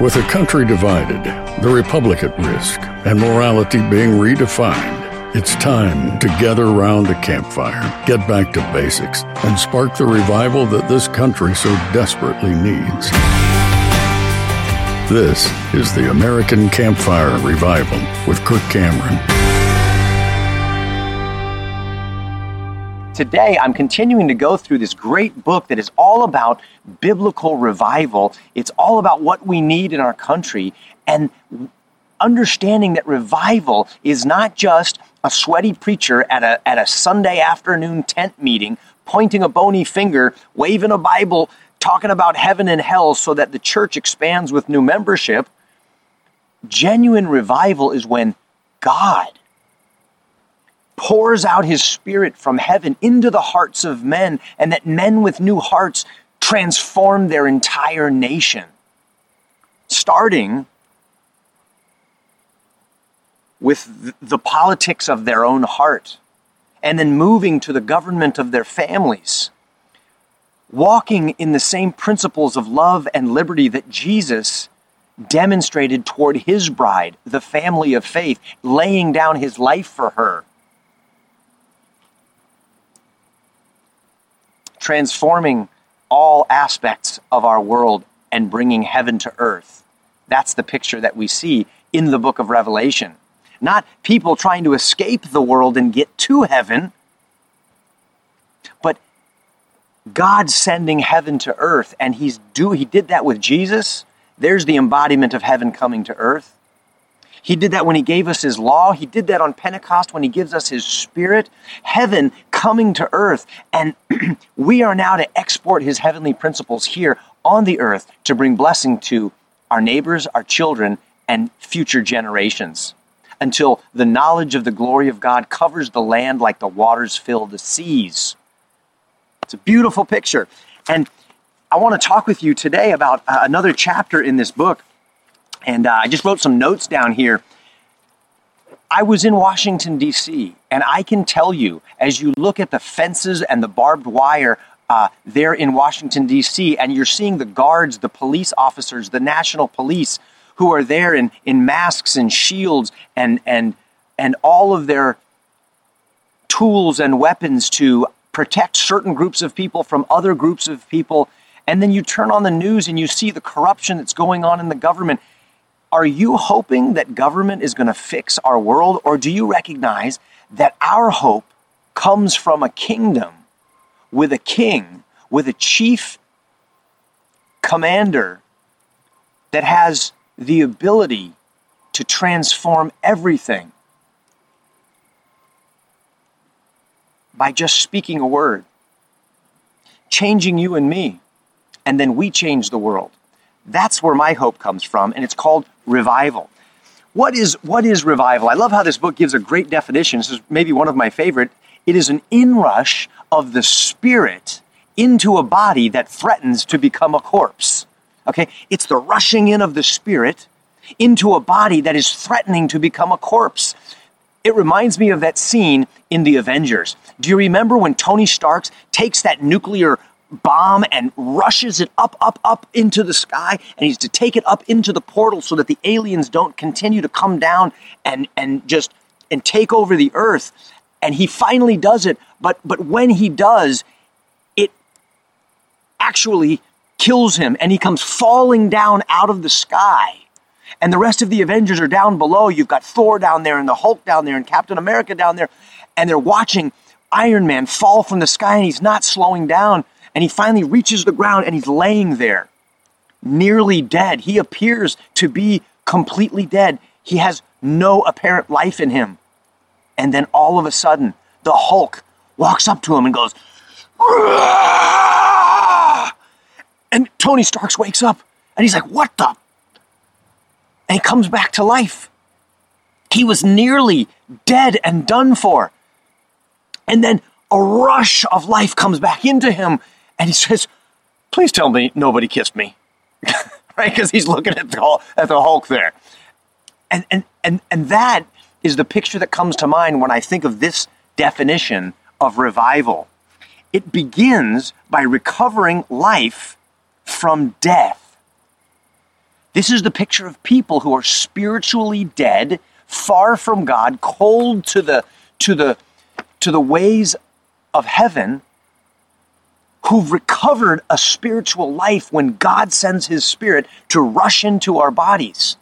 With a country divided, the republic at risk, and morality being redefined, it's time to gather around a campfire, get back to basics, and spark the revival that this country so desperately needs. This is the American Campfire Revival with Kirk Cameron. Today, I'm continuing to go through this great book that is all about biblical revival. It's all about what we need in our country, and understanding that revival is not just a sweaty preacher at a Sunday afternoon tent meeting, pointing a bony finger, waving a Bible, talking about heaven and hell so that the church expands with new membership. Genuine revival is when God pours out his Spirit from heaven into the hearts of men, and that men with new hearts transform their entire nation. Starting with the politics of their own heart, and then moving to the government of their families, walking in the same principles of love and liberty that Jesus demonstrated toward his bride, the family of faith, laying down his life for her. Transforming all aspects of our world and bringing heaven to earth. That's the picture that we see in the book of Revelation. Not people trying to escape the world and get to heaven, but God sending heaven to earth, and he did that with Jesus. There's the embodiment of heaven coming to earth. He did that when he gave us his law. He did that on Pentecost when he gives us his Spirit. Heaven coming to earth. And we are now to export his heavenly principles here on the earth to bring blessing to our neighbors, our children, and future generations, until the knowledge of the glory of God covers the land like the waters fill the seas. It's a beautiful picture. And I want to talk with you today about another chapter in this book. And I just wrote some notes down here. I was in Washington, D.C., and I can tell you, as you look at the fences and the barbed wire there in Washington, D.C., and you're seeing the guards, the police officers, the national police, who are there in masks and shields and all of their tools and weapons to protect certain groups of people from other groups of people. And then you turn on the news and you see the corruption that's going on in the government. Are you hoping that government is going to fix our world, or do you recognize that our hope comes from a kingdom with a king, with a chief commander that has the ability to transform everything by just speaking a word, changing you and me, and then we change the world? That's where my hope comes from, and it's called revival. What is revival? I love how this book gives a great definition. This is maybe one of my favorite. It is an inrush of the Spirit into a body that threatens to become a corpse. Okay? It's the rushing in of the Spirit into a body that is threatening to become a corpse. It reminds me of that scene in The Avengers. Do you remember when Tony Stark takes that nuclear bomb and rushes it up into the sky, and he's to take it up into the portal so that the aliens don't continue to come down and take over the earth? And he finally does it, but when he does, it actually kills him, and he comes falling down out of the sky. And the rest of the Avengers are down below. You've got Thor down there, and the Hulk down there, and Captain America down there, and they're watching Iron Man fall from the sky, and he's not slowing down. And he finally reaches the ground, and he's laying there, nearly dead. He appears to be completely dead. He has no apparent life in him. And then all of a sudden, the Hulk walks up to him and goes, "Aah!" And Tony Stark wakes up, and he's like, "What the?" And he comes back to life. He was nearly dead and done for. And then a rush of life comes back into him, and he says, "Please tell me nobody kissed me." Right? Because he's looking at the Hulk there. And that is the picture that comes to mind when I think of this definition of revival. It begins by recovering life from death. This is the picture of people who are spiritually dead, far from God, cold to the ways of heaven, who've recovered a spiritual life when God sends his Spirit to rush into our bodies.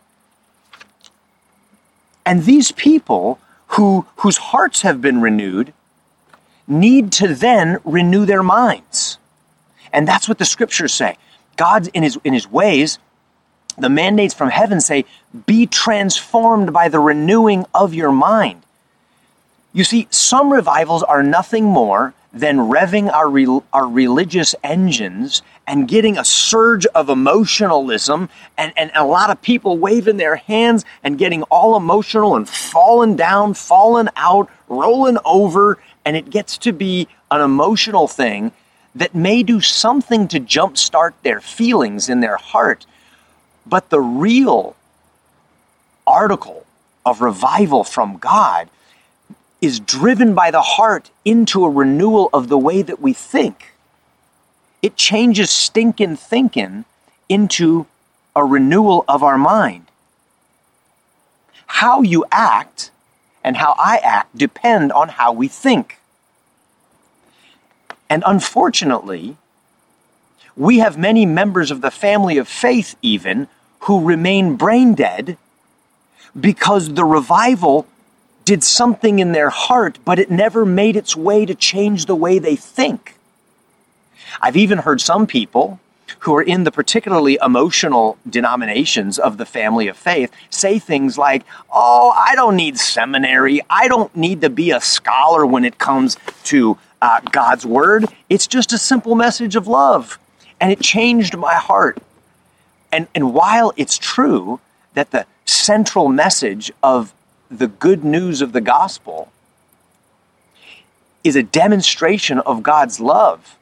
And these people whose hearts have been renewed need to then renew their minds. And that's what the scriptures say. God, in his ways, the mandates from heaven say, be transformed by the renewing of your mind. You see, some revivals are nothing more than revving our religious engines and getting a surge of emotionalism and a lot of people waving their hands and getting all emotional and falling down, falling out, rolling over, and it gets to be an emotional thing that may do something to jumpstart their feelings in their heart. But the real article of revival from God is driven by the heart into a renewal of the way that we think. It changes stinking thinking into a renewal of our mind. How you act and how I act depend on how we think. And unfortunately, we have many members of the family of faith even who remain brain dead because the revival did something in their heart, but it never made its way to change the way they think. I've even heard some people who are in the particularly emotional denominations of the family of faith say things like, oh, I don't need seminary. I don't need to be a scholar when it comes to God's word. It's just a simple message of love. And it changed my heart. And while it's true that the central message of the good news of the gospel is a demonstration of God's love,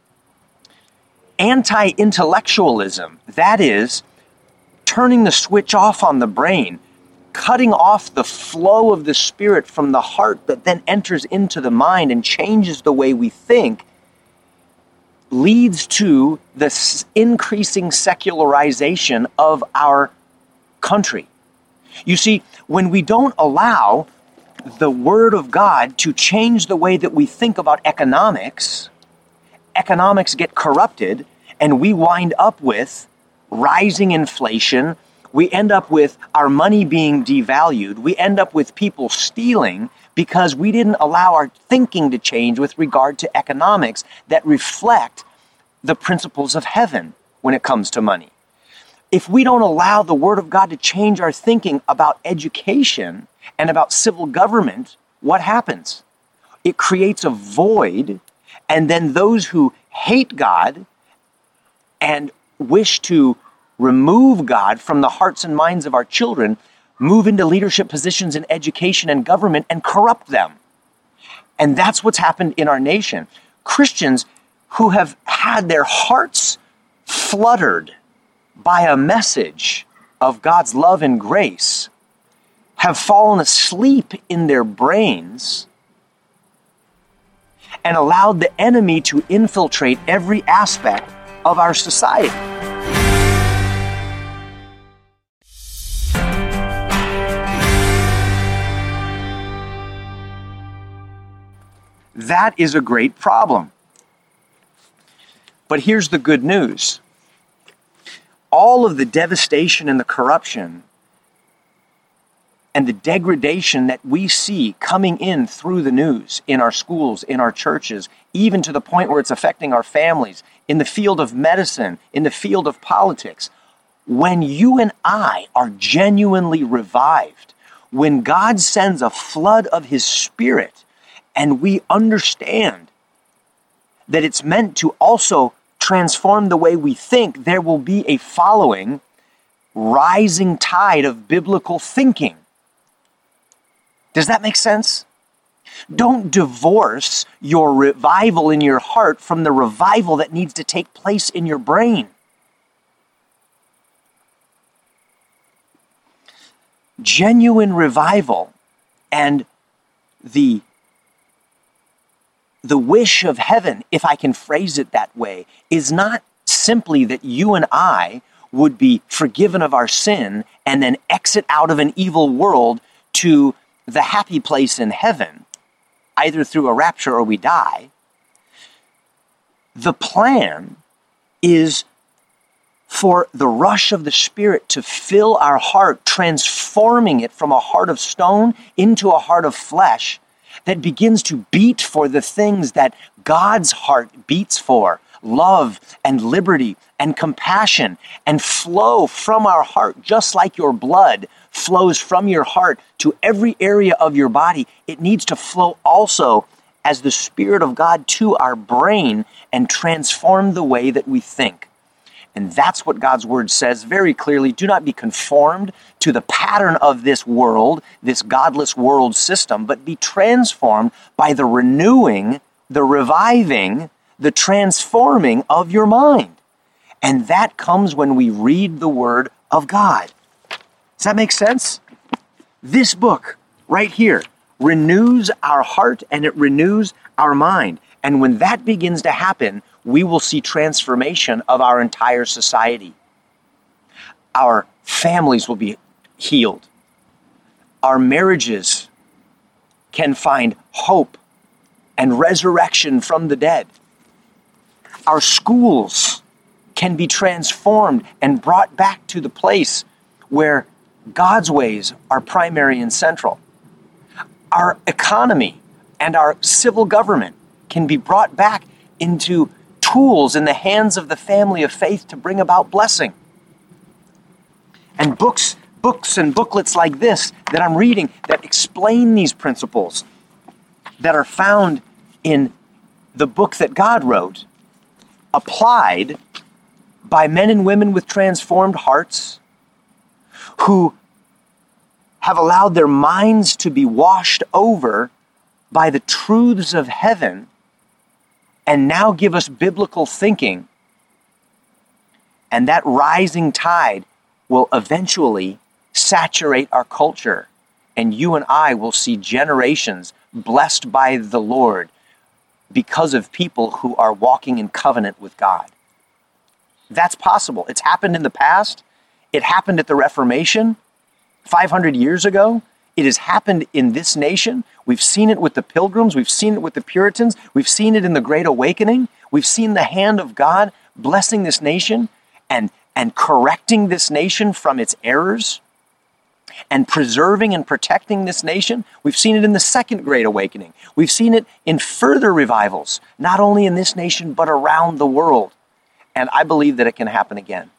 anti-intellectualism, that is, turning the switch off on the brain, cutting off the flow of the Spirit from the heart that then enters into the mind and changes the way we think, leads to the increasing secularization of our country. You see, when we don't allow the Word of God to change the way that we think about economics, economics get corrupted, and we wind up with rising inflation. We end up with our money being devalued. We end up with people stealing because we didn't allow our thinking to change with regard to economics that reflect the principles of heaven when it comes to money. If we don't allow the Word of God to change our thinking about education and about civil government, what happens? It creates a void, and then those who hate God and wish to remove God from the hearts and minds of our children move into leadership positions in education and government and corrupt them. And that's what's happened in our nation. Christians who have had their hearts fluttered by a message of God's love and grace have fallen asleep in their brains and allowed the enemy to infiltrate every aspect of our society. That is a great problem. But here's the good news. All of the devastation and the corruption and the degradation that we see coming in through the news, in our schools, in our churches, even to the point where it's affecting our families, in the field of medicine, in the field of politics, when you and I are genuinely revived, when God sends a flood of His Spirit, and we understand that it's meant to also transform the way we think, there will be a following rising tide of biblical thinking. Does that make sense? Don't divorce your revival in your heart from the revival that needs to take place in your brain. Genuine revival and the wish of heaven, if I can phrase it that way, is not simply that you and I would be forgiven of our sin and then exit out of an evil world to the happy place in heaven, either through a rapture or we die. The plan is for the rush of the Spirit to fill our heart, transforming it from a heart of stone into a heart of flesh that begins to beat for the things that God's heart beats for: love and liberty and compassion, and flow from our heart just like your blood flows from your heart to every area of your body. It needs to flow also as the Spirit of God to our brain and transform the way that we think. And that's what God's word says very clearly. Do not be conformed to the pattern of this world, this godless world system, but be transformed by the renewing, the reviving, the transforming of your mind. And that comes when we read the word of God. Does that make sense? This book right here renews our heart and it renews our mind. And when that begins to happen, we will see transformation of our entire society. Our families will be healed. Our marriages can find hope and resurrection from the dead. Our schools can be transformed and brought back to the place where God's ways are primary and central. Our economy and our civil government can be brought back into tools in the hands of the family of faith to bring about blessing. And books and booklets like this that I'm reading that explain these principles that are found in the book that God wrote, applied by men and women with transformed hearts who have allowed their minds to be washed over by the truths of heaven and now give us biblical thinking. And that rising tide will eventually saturate our culture, and you and I will see generations blessed by the Lord because of people who are walking in covenant with God. That's possible. It's happened in the past. It happened at the Reformation 500 years ago. It has happened in this nation. We've seen it with the Pilgrims. We've seen it with the Puritans. We've seen it in the Great Awakening. We've seen the hand of God blessing this nation and correcting this nation from its errors and preserving and protecting this nation. We've seen it in the Second Great Awakening. We've seen it in further revivals, not only in this nation, but around the world. And I believe that it can happen again.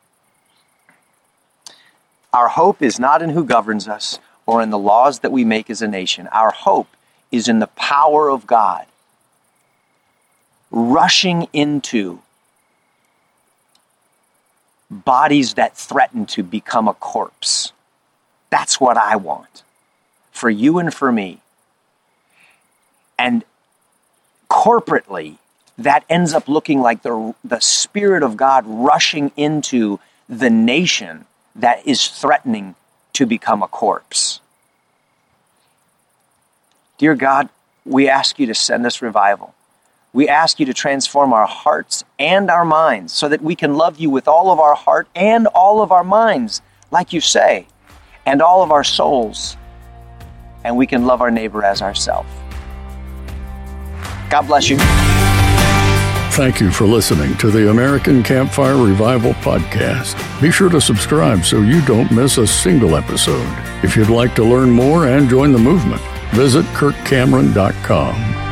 Our hope is not in who governs us or in the laws that we make as a nation. Our hope is in the power of God rushing into bodies that threaten to become a corpse. That's what I want for you and for me. And corporately, that ends up looking like the Spirit of God rushing into the nation that is threatening to become a corpse. Dear God, we ask you to send us revival. We ask you to transform our hearts and our minds so that we can love you with all of our heart and all of our minds, like you say, and all of our souls, and we can love our neighbor as ourselves. God bless you. Thank you for listening to the American Campfire Revival Podcast. Be sure to subscribe so you don't miss a single episode. If you'd like to learn more and join the movement, visit kirkcameron.com.